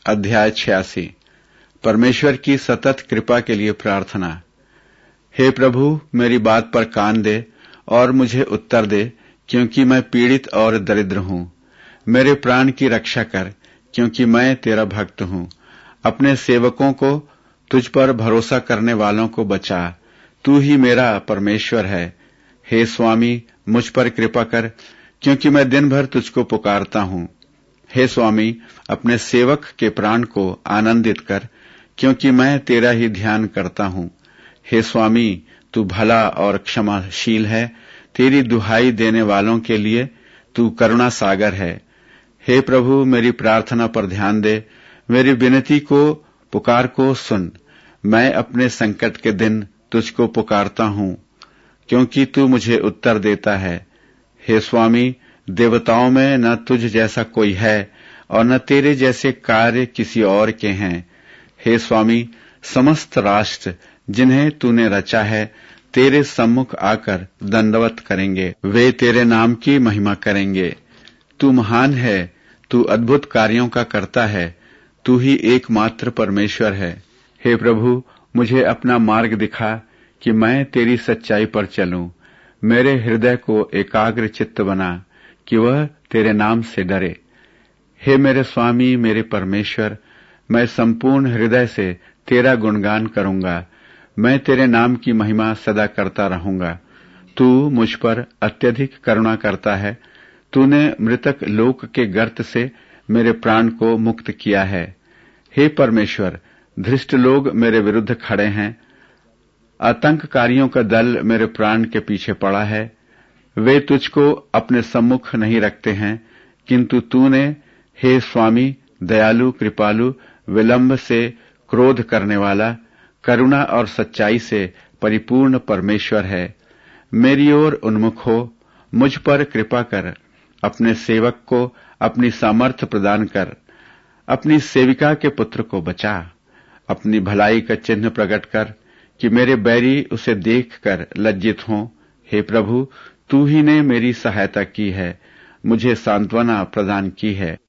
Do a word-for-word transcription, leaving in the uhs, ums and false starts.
अध्याय छियासी। परमेश्वर की सतत कृपा के लिए प्रार्थना। हे प्रभु, मेरी बात पर कान दे और मुझे उत्तर दे, क्योंकि मैं पीड़ित और दरिद्र हूं। मेरे प्राण की रक्षा कर, क्योंकि मैं तेरा भक्त हूं। अपने सेवकों को, तुझ पर भरोसा करने वालों को बचा। तू ही मेरा परमेश्वर है। हे स्वामी, मुझ पर कृपा कर, क्योंकि मैं दिन भर तुझको पुकारता हूं। हे स्वामी, अपने सेवक के प्राण को आनंदित कर, क्योंकि मैं तेरा ही ध्यान करता हूं। हे स्वामी, तू भला और क्षमाशील है। तेरी दुहाई देने वालों के लिए तू करुणा सागर है। हे प्रभु, मेरी प्रार्थना पर ध्यान दे, मेरी विनती को, पुकार को सुन। मैं अपने संकट के दिन तुझको पुकारता हूं, क्योंकि तू मुझे उत्तर देता है। हे स्वामी, देवताओं में न तुझ जैसा कोई है और न तेरे जैसे कार्य किसी और के हैं। हे स्वामी, समस्त राष्ट्र जिन्हें तूने रचा है, तेरे सम्मुख आकर दंडवत करेंगे। वे तेरे नाम की महिमा करेंगे। तू महान है, तू अद्भुत कार्यों का करता है। तू ही एकमात्र परमेश्वर है। हे प्रभु, मुझे अपना मार्ग दिखा कि मैं तेरी सच्चाई पर चलूं। मेरे हृदय को एकाग्र चित्त बना कि वह तेरे नाम से डरे। हे मेरे स्वामी, मेरे परमेश्वर, मैं संपूर्ण हृदय से तेरा गुणगान करूंगा। मैं तेरे नाम की महिमा सदा करता रहूंगा। तू मुझ पर अत्यधिक करुणा करता है। तूने मृतक लोक के गर्त से मेरे प्राण को मुक्त किया है। हे परमेश्वर, धृष्ट लोग मेरे विरुद्ध खड़े हैं। आतंककारियों का दल मेरे प्राण के पीछे पड़ा है। वे तुझको अपने सम्मुख नहीं रखते हैं, किंतु तूने, हे स्वामी, दयालु, कृपालु, विलंब से क्रोध करने वाला, करुणा और सच्चाई से परिपूर्ण परमेश्वर है। मेरी ओर उन्मुख हो, मुझ पर कृपा कर। अपने सेवक को अपनी सामर्थ्य प्रदान कर। अपनी सेविका के पुत्र को बचा। अपनी भलाई का चिन्ह प्रकट कर, कि मेरे बैरी उसे देखकर लज्जित हों। हे प्रभु, तू ही ने मेरी सहायता की है, मुझे सांत्वना प्रदान की है।